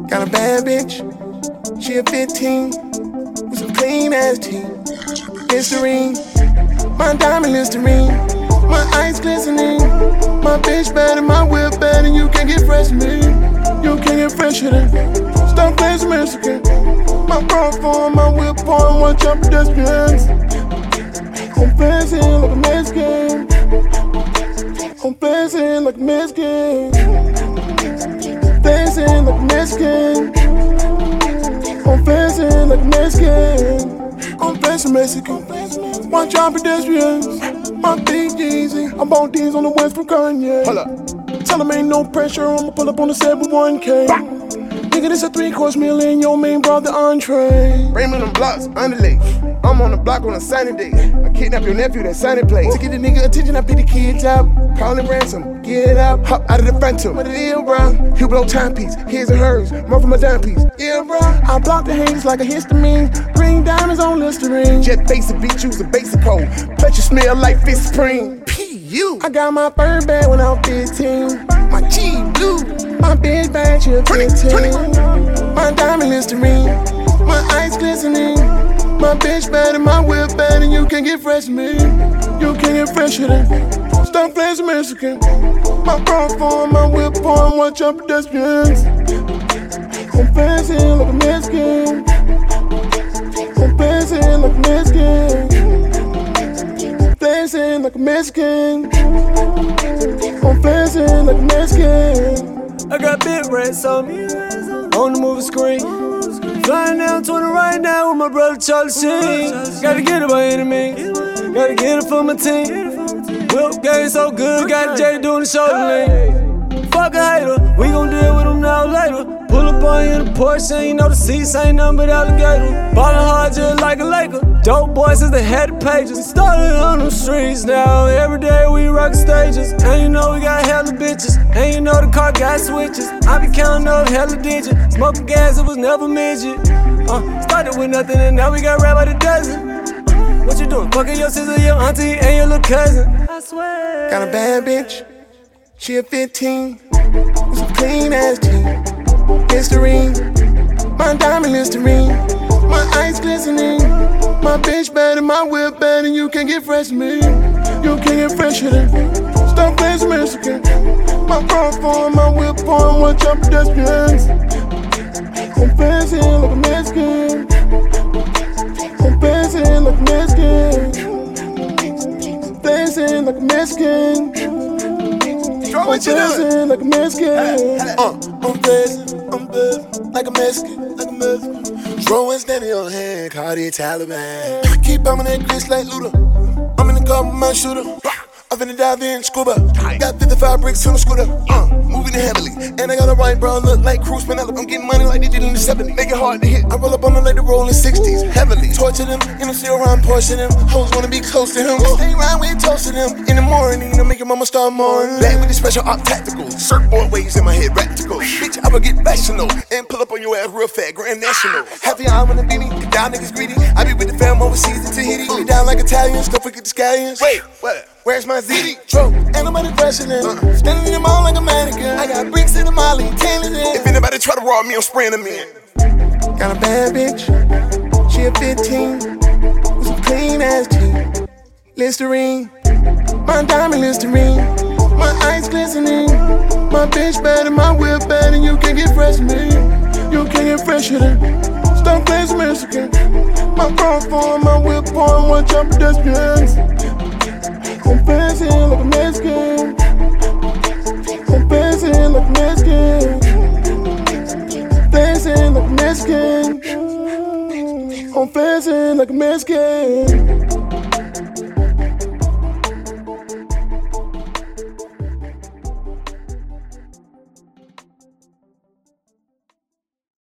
Got a bad bitch, she a 15, with some clean ass teeth. Listerine, my diamond Listerine, my ice glistening. My bitch better, my whip better, you can't get fresh to me. You can't get fresher than Stop playing Mexican. My bra form, my whip form, watch out pedestrians. I'm flashing like a Mexican. I'm flashing like a Mexican. Flashing like a Mexican. I'm flashing like a Mexican. I'm flashing Mexican. Watch out pedestrians. My big Yeezy. I'm on D's on the west from Kanye. Hold up. Tell them ain't no pressure. I'ma pull up on the set with 1K. Nigga, this a 3-course meal and your main brother entree. Bring me them blocks, underlay. I'm on the block on a sunny day. I kidnap your nephew, that sunny place. To get the nigga attention, I beat the kids up. Calling ransom, get up, hop out of the phantom. What it is, bro? He'll blow timepiece, his and hers, more from a dime piece. Yeah, bro. I block the haters like a histamine. Green diamonds on Listerine. Jet face and beat use a basic code. Bet you smell like Fish Supreme. P.U. I got my third bag when I was 15. My G blue. My bitch bag, she a 15. My diamond Listerine. My ice glistening. My bitch better, my whip better, you can't get fresh to me. You can't get fresher than Stop playing Mexican. My bra form, my whip form, watch out pedestrians. I'm flashing like a Mexican. I'm flashing like a Mexican. Flashing like a Mexican. I'm flashing like a Mexican. I got big rats on me, on the movie screen. Flying down 20 right now with my brother Charlie Sheen. Gotta get it by any means, gotta get it for my team. Whip game so good, got Jay doing the shoulder lean. Fuck a hater, we gon' deal with them now later. Pull up on you in the Porsche, you know the seats ain't nothing but alligator. Ballin' hard just like a Laker. Dope boys since they had the pages. Started on them streets now, every day we rock stages. And you know we got hella bitches, and you know the car got switches. I be counting up hella digits, smoking gas, it was never midget. Started with nothing and now we got rap by the dozen. What you doing? Fucking your sister, your auntie, and your little cousin. I swear. Got a bad bitch, she a 15, with some clean ass teeth. Listerine, my diamond Listerine, my ice glistening. My bitch better, my whip better, you can't get fresh to me. You can't get fresher than Stop playing Mexican. My bra form, my whip form, watch out pedestrians. I'm flashing like a Mexican. I'm flashing like a Mexican. Flashing like a Mexican. What you doing? Like a Mexican. I'm flashing, I'm buzzing like a Mexican, like a Mexican. Throwing standing on hand, call the Taliban. I keep bumming that grist like Luda. I'm in the car with my shooter. I'm finna dive in, scuba. Got 55 bricks on the scooter. Moving it heavily. And I got a white brown look like Cruz Penelope. I'm getting money like they did in the 70s. Make it hard to hit. I roll up on them like the rolling 60s. Heavily. Torture them, you know, still around Porsche them. Hoes wanna be close to him. Stay around with toast to them. In the morning, to make your mama start mourning. Back with the special op tactical. Surfboard waves in my head, practical. Bitch, I will get professional. And pull up on your ass real fat, grand national. Half the eye wanna beat me. Y'all niggas greedy. I be with the fam overseas in Tahiti. We down like Italians, don't forget the scallions. Wait, what? Where's my ZD? Trope, ain't nobody questioning. Standing in the mall like a mannequin. I got bricks in the molly, tailing in. If anybody try to rob me, I'm spraying them in. Got a bad bitch, she a 15, with some clean ass teeth. Listerine, my diamond Listerine, my ice glistening. My bitch better, my whip better, you can't get fresh to me. You can't get fresher than Stop playing Mexican. My bra form, my whip form, watch out pedestrians. I'm flashing like a Mexican. I'm flashing like a Mexican. Flashing like a Mexican. I'm flashing like a Mexican.